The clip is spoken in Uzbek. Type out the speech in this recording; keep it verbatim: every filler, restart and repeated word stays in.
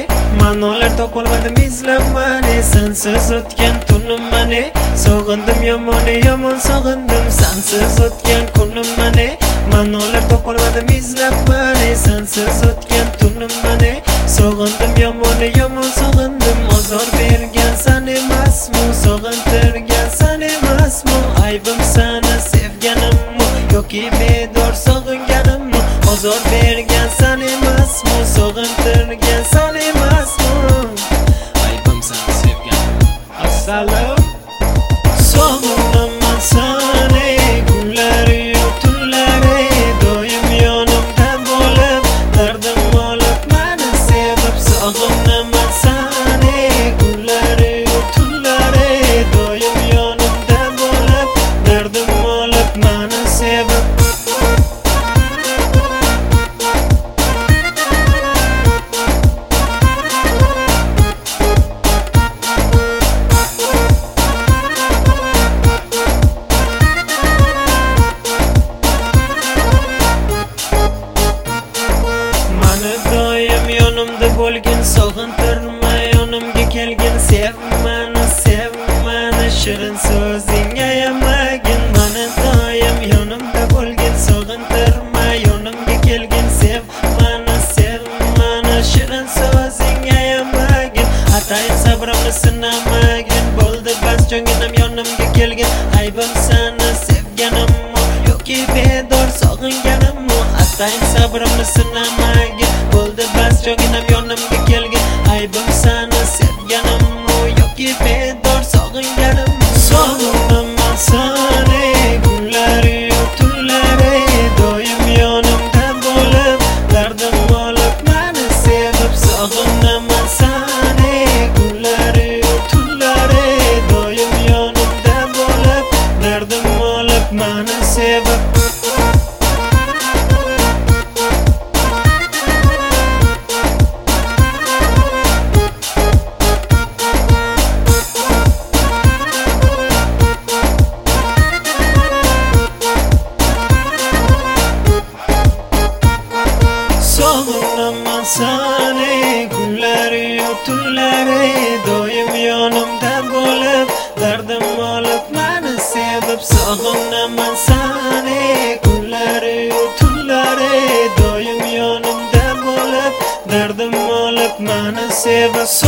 ma'nolar topolmadim izlab mani, sensiz o'tgan tunim mani. Sog'indim yomon yomon sog'indim, sensiz o'tgan kunim mani. Ma'nolar topolmadim izlab mani, sensiz o'tgan tunim mani. Sog'indim yomon yomon sog'indim, ozor bergan sen emasmi, sog'intirgan sen emasmi? Aybim seni sevganimmi yoki bedor sog'inganimmi? Ozor bergan sen emasmi, sog'intirgan sen emasmi? Aybim seni sevganimmi? Assalom. Sog'inaman seni kunlari tunlari, doim yonimda bo'lib dardim olib meni sevib. Sog'inaman seni kunlari tunlari, doim yonimda bo'lib dardim olib meni sevib. Doim yonimda bo'lgin, sog'intirma yonimga kelgin. Sev meni, sev meni, shirin so'zingga yamagin. Mani doim yonimda bo'lgin, sog'intirma yonimga kelgin. Sev meni, sev meni, shirin so'zingga yamagin. Atayin sabrimni sinamagin, bo'ldi bas jo'nginam yonimga kelgin. Aybim seni sevganimmi yoki bedor sog'inganimmi? Atayin sabrimni sinamagin, bo'ldi bas jo'nginam yonimga kelgin. Aybim seni sevganimmi yoki bedor sog'inganimmi? Sog'inaman seni kunlari tunlari, doim yonimda bo'lib dardim olib meni sevib. Sog'inaman seni kunlari tunlari, doim yonimda bo'lib dardim olib meni sevib. Sog'inaman seni kunlari tunlari, doim yonimda bo'lib dardim olib meni sevib. Sog'inaman seni kunlari tunlari, doim yonimda bo'lib dardim olib meni sevib.